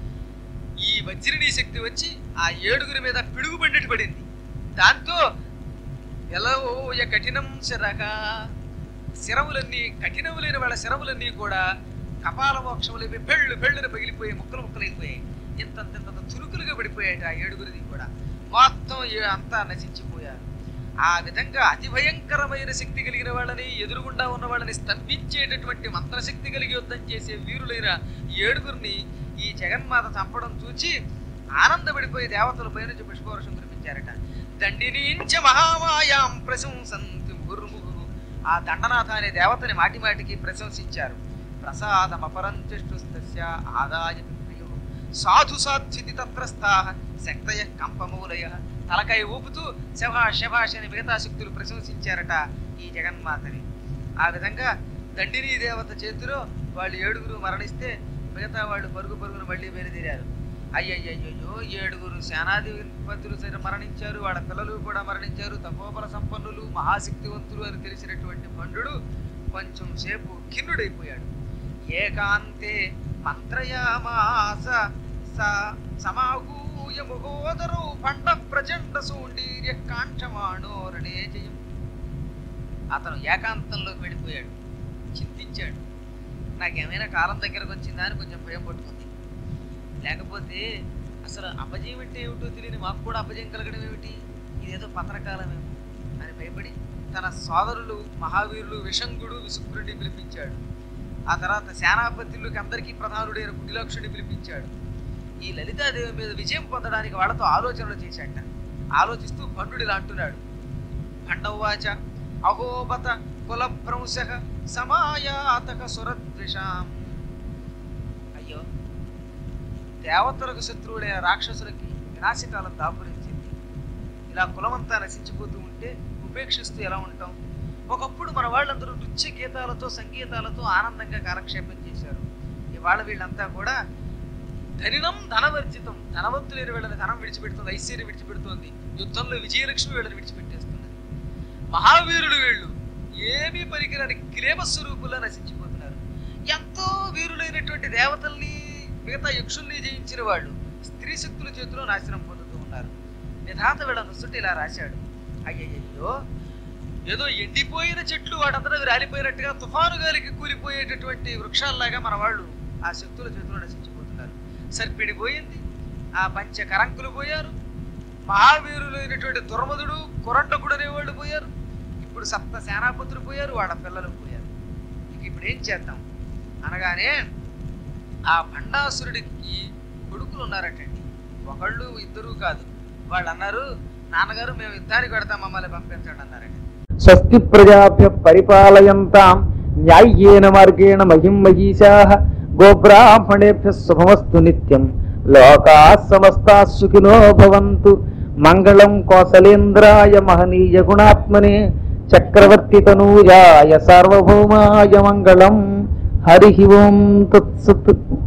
ఈ వజ్రిణీ శక్తి వచ్చి ఆ 7గురి మీద పిడుగుబండిటి పడింది. దాంతో వెలవోయ కఠినం శరగా, శరములన్నీ కఠినములైన వాళ్ళ శరములన్నీ కూడా కపాల మోక్షములైపోయి పెళ్ళుని పగిలిపోయి ముక్కలు ముక్కలైపోయాయి. ఇంతంత తురుకులుగా పడిపోయాట ఆ ఏడుగురిది కూడా. మొత్తం అంతా నశించిపోయారు. ఆ విధంగా అతి భయంకరమైన శక్తి కలిగిన వాళ్ళని, ఎదురుగుండా ఉన్న వాళ్ళని స్తంభించేటటువంటి మంత్రశక్తి కలిగి యుద్ధం చేసే వీరులైన ఏడుగురిని ఈ జగన్మాత చంపడం చూచి ఆనందపడిపోయి దేవతల పైనుంచి పుష్పవర్షం కురిపించారట. దండినీంచ మహామాయాం ప్రశంసంతి ముహుర్ముహురు. ఆ దండనాథ అనే దేవతని మాటి మాటికి ప్రశంసించారు. ప్రసాదమపరంచష్టుస్తస్య ఆదాయ ప్రియో సాధు సాధ్వితి తత్రస్థాః శక్తయ కంపమూలయ. తలకాయ ఊపుతూ శభాష్ శభాష్ అని మిగతా శక్తులు ప్రశంసించారట ఈ జగన్మాతని. ఆ విధంగా దండిని దేవత చేతిలో వాళ్ళు ఏడుగురు మరణిస్తే మిగతా వాళ్ళు పరుగున మళ్ళీ బయలుదేరారు. అయ్యయ్యో, ఏడుగురు సేనాధిపతులు మరణించారు, వాళ్ళ పిల్లలు కూడా మరణించారు, తపోబల సంపన్నులు మహాశక్తివంతులు అని తెలిసినటువంటి పండు కొంచెం సేపు ఖిన్నుడైపోయాడు. ఏకాంతే మంత్రయామాస సమాహూయ ముహోదరో పండ ప్రచండ సౌండీర్య కాంక్షమాణో రణే జయం. అతను ఏకాంతంలోకి వెళ్ళిపోయాడు, చింతించాడు. నాకేమైనా కాలం దగ్గరకు వచ్చిందా అని కొంచెం భయం పట్టుకుంది. లేకపోతే అసలు అపజయం అంటే ఏమిటో తెలియని మాకు కూడా అపజయం కలగడం ఏమిటి, ఇదేదో పత్రకాలమేమో అని భయపడి తన సోదరులు మహావీరులు విషంగుడు విశుక్రుడిని పిలిపించాడు. ఆ తర్వాత సేనాపతులకి అందరికీ ప్రధానుడైన కుటిలాక్షుడిని పిలిపించాడు. ఈ లలితాదేవి మీద విజయం పొందడానికి వాళ్ళతో ఆలోచనలు చేశాట. ఆలోచిస్తూ పండు ఇలా అంటున్నాడు. ఖండవాచ అహోబత కులభ్రంశ సమాయాతక సురద్విషాం. అయ్యో, దేవతలకు శత్రువులైన రాక్షసులకి వినాశకాలం దాపురించింది. ఇలా కులమంతా నశించిపోతూ ఉంటే ఉపేక్షిస్తూ ఎలా ఉంటాం? ఒకప్పుడు మన వాళ్ళందరూ నృత్య గీతాలతో సంగీతాలతో ఆనందంగా కాలక్షేపం చేశారు. ఇవాళ వీళ్ళంతా కూడా ధనినం ధనవర్జితం, ధనవంతులైన వీళ్ళని ధనం విడిచిపెడుతుంది, ఐశ్వర్యం విడిచిపెడుతోంది, యుద్ధంలో విజయలక్ష్మి వీళ్ళని విడిచిపెట్టేస్తున్నది. మహావీరులు వీళ్ళు ఏమీ పనికిరాని క్లేమ స్వరూపులా నశించిపోతున్నారు. ఎంతో వీరులైనటువంటి దేవతల్ని మిగతా యక్షుల్ని జయించిన వాళ్ళు స్త్రీ శక్తుల చేతిలో నాశనం పొందుతూ ఉన్నారు. విధాత వీళ్ళ నుసుటి ఇలా రాశాడు. అయ్యయ్యో, ఏదో ఎండిపోయిన చెట్లు వాటంతటా రాలిపోయినట్టుగా తుఫాను గాలికి కూలిపోయేటటువంటి వృక్షాల్లాగా మన వాళ్ళు ఆ శక్తుల చేతిలో నశించిపోతున్నారు. సర్పిడి పోయింది, ఆ పంచకరంకులు పోయారు, మహావీరులైనటువంటి దుర్మధుడు కురండకుడు అనేవాళ్ళు పోయారు, ఇప్పుడు సప్త సేనాపతులు పోయారు, వాళ్ళ పిల్లలు పోయారు. ఇక ఇప్పుడు ఏం చేద్దాం అనగానే ఆ భండాసురుడికి కొడుకులు ఉన్నారటండి. ఒకళ్ళు ఇద్దరు కాదు. వాళ్ళు అన్నారు, నాన్నగారు మేము యుద్ధానికి పెడతాం, మమ్మల్ని పంపించండి అన్నారట. స్వస్తి ప్రజాభ్య పరిపాలయంతాం న్యాయేన మార్గేణ మహిం మహీశాః గోబ్రాహ్మణేభ్యః శుభమస్తు నిత్యం లోకాః సమస్తాః సుఖినో భవంతు. మంగళం కోసలేంద్రాయ మహనీయ గుణాత్మనే చక్రవర్తి తనూజాయ సార్వభౌమాయ మంగళం. హరి ఓం తత్సత్.